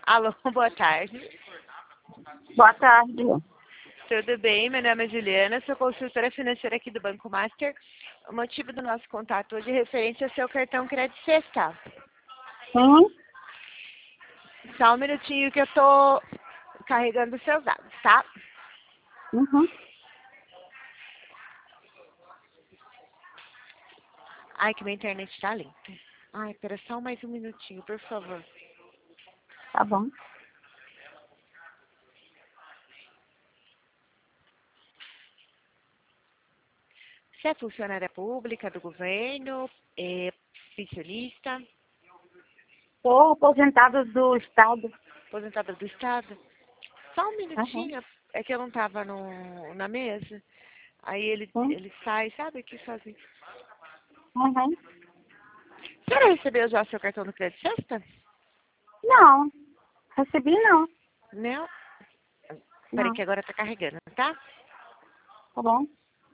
Alô, boa tarde. Boa tarde. Tudo bem? Meu nome é Juliana, sou consultora financeira aqui do Banco Master. O motivo do nosso contato hoje é referente ao seu cartão Crédito Sexta. Sim? Só um minutinho que eu tô carregando os seus dados, tá? Uhum. Ai, que minha internet tá lenta. Ai, espera só mais um minutinho, por favor. Tá bom. Você é funcionária pública do governo, é pensionista, Sou aposentada do Estado. aposentada do Estado? Só um Uhum. minutinho, é que eu não tava na mesa. Aí Sim? ele sai, sabe, aqui sozinho. Uhum. A senhora recebeu já seu cartão do Crédito Sexta? Não. Recebi não. Não? Peraí Não. que agora tá carregando, tá? Tá bom.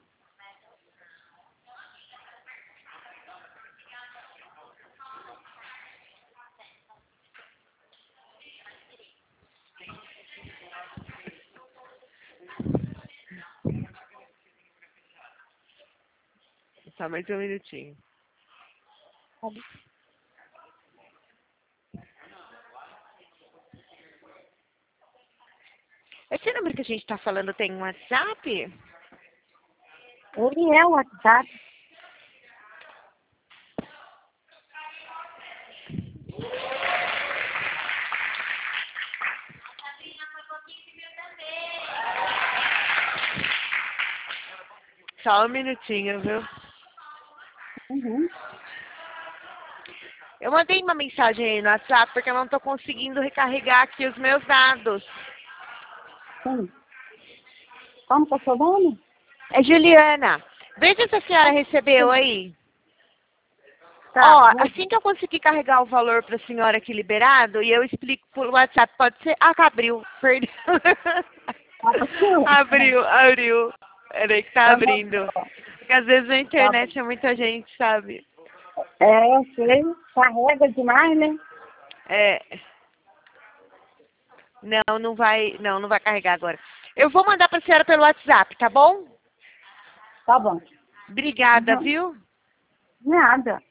Só mais um minutinho. Tá bom. Esse número que a gente tá falando tem um WhatsApp? Ele é o WhatsApp. Só um minutinho, viu? Uhum. Eu mandei uma mensagem aí no WhatsApp porque eu não tô conseguindo recarregar aqui os meus dados. Sim. Como que é seu nome? É Juliana. Veja se a senhora recebeu aí. Tá. Ó, assim que eu conseguir carregar o valor para a senhora aqui liberado, e eu explico por WhatsApp, pode ser... Ah, abriu, perdão. Abriu. Peraí que tá abrindo. Porque às vezes a internet é muita gente, sabe? É, eu sei. Carrega demais, né? É. Não vai carregar agora. Eu vou mandar para a senhora pelo WhatsApp, tá bom? Tá bom. Obrigada, Uhum. viu? Nada.